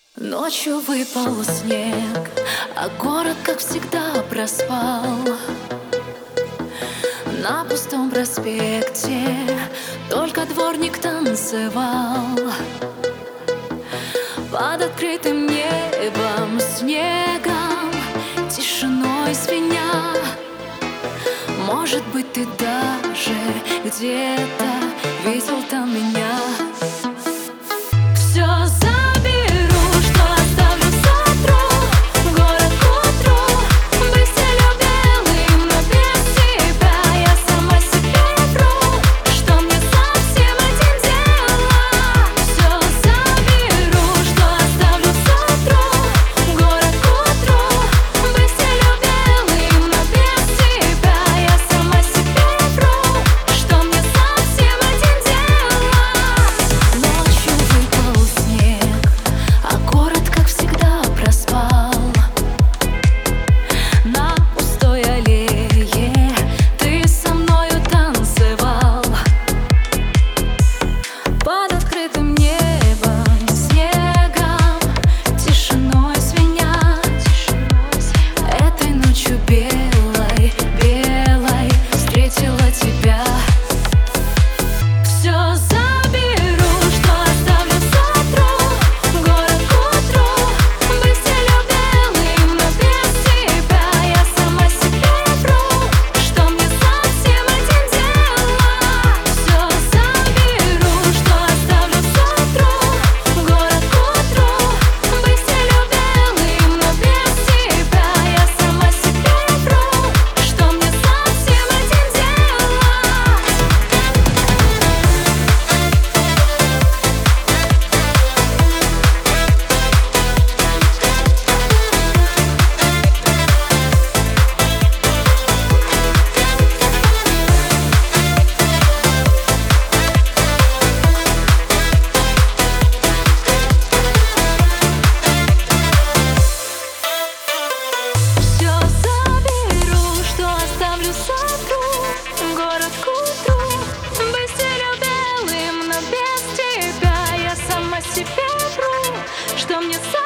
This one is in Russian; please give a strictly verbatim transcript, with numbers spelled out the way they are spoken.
Ночью выпал снег, а город, как всегда, проспал. На пустом проспекте только дворник танцевал. Под открытым небом, снегом, тишиной звеня. Может быть, ты даже где-то видел там меня. Все заберу, что оставлю сотру. Город к утру, быть стелю белым, но без тебя я сама себе вру, что мне совсем этим дело. Все заберу, что оставлю сотру. Город к утру, быть стелю белым, но без тебя я сама себе вру, что мне совсем этим дело. Ночью выпал снег, а город, как всегда, проспал. На пустой аллее ты со мною танцевал. Под открытым небом, снегом, тишиной звеня. Этой ночью белой, белой встретила тебя. Все заберу, что оставлю сотру. Город к утру, быть стелю белым, но без тебя я сама себе вру, что мне совсем этим дело. Все заберу, что оставлю сотру. Город к утру, быть стелю белым, но без тебя я сама себе вру, что мне совсем этим дело. Все заберу, что оставлю сотру. Город к утру, быть стелю белым, но без тебя я сама себе вру, что мне